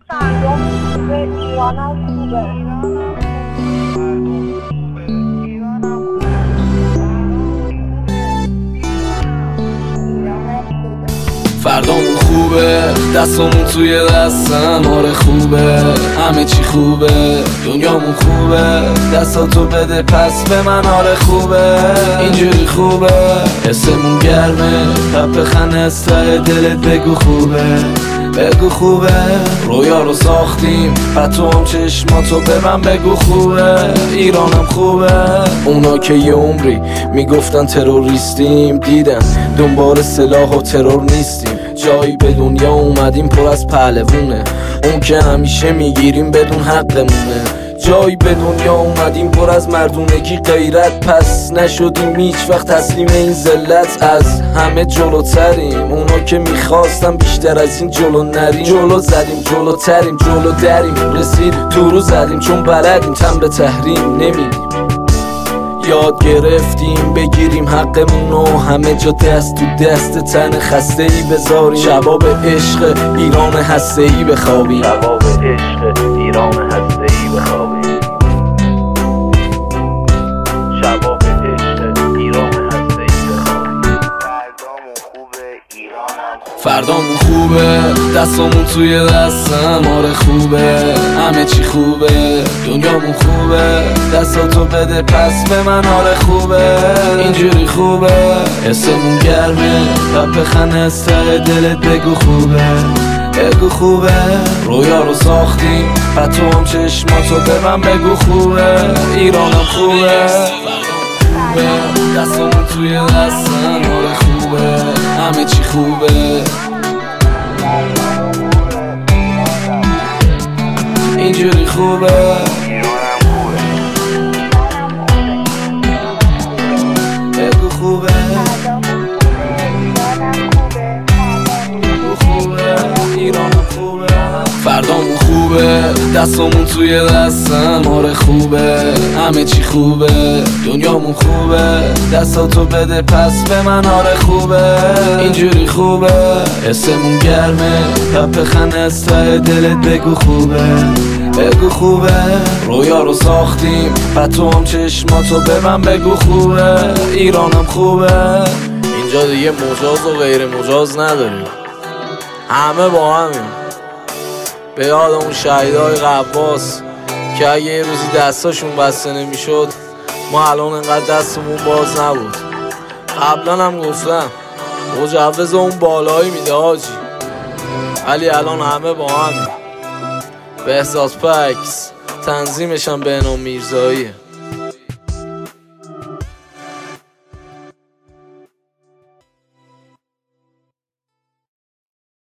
فردام خوبه، ایرانم خوبه. فردامون خوبه، دستمون توی دستم، آره خوبه، همه چی خوبه، دنیامون خوبه، دستاتو بده پس به من، آره خوبه، اینجوری خوبه، حسمون گرمه، بخن از ته دلت بگو خوبه، بگو خوبه، رویا رو ساختیم، پتو هم چشماتو ببن بگو خوبه، ایرانم خوبه. اونا که یه عمری میگفتن تروریستیم، دیدن دنبال سلاح و ترور نیستیم، جایی به دنیا اومدیم پر از پهلوونه، اون که همیشه میگیریم بدون حقمونه، جایی به دنیا اومدیم پر از مردونگی غیرت، پس نشدیم هیچ وقت تسلیم این ذلت، از همه جلوتریم، اونا که میخواستم بیشتر از این جلو نریم، جلو زدیم جلوتریم، جلو دریم، رسیدیم تو رو زدیم چون بلدیم تن به تحریم نمیدیم، یاد گرفتیم بگیریم حقمونو، همه جا دست تو دست تن خسته ای بذاریم، شباب عشق ایران هسته ای بخوابیم، شباب عشق ایران هسته ای بخوابیم، شباب عشق ایران هسته ای بخوابیم. فردامون خوبه، دستمون توی دستم، آره خوبه، همه چی خوبه، دنیامون خوبه، دستاتو بده پس به من، آره خوبه، اینجوری خوبه، حسمون گرمه، بخن از ته دلت بگو خوبه، بگو خوبه، رویا رو ساختیم، پتو هم چشماتو ببن بگو خوبه، ایرانم خوبه، دستمون توی دستم، آره خوبه، همه چی خوبه، اینجوری خوبه، بگو خوبه، بگو خوبه، ایرانم خوبه. فردامون خوبه، دستمون توی دستم، آره خوبه، همه چی خوبه، دنیامون خوبه، دستاتو بده پس به من، آره خوبه، اینجوری خوبه، حسمون گرمه، بخن از ته دلت بگو خوبه، بگو خوبه، رویا رو ساختیم، پتو هم چشماتو ببن بگو خوبه، ایرانم خوبه. اینجا دیگه مجاز و غیر مجاز نداریم، همه با همیم، به یاد اون شهیدای قباس که اگه یه روزی دستاشون بسته نمیشد ما الان انقدر دستمون باز نبود. قبلا هم گفتم مجوز اون بالایی میده حاجی، ولی الان همه با همیم. بهزاد پکس، تنظیمشم بهنام میرزاییه.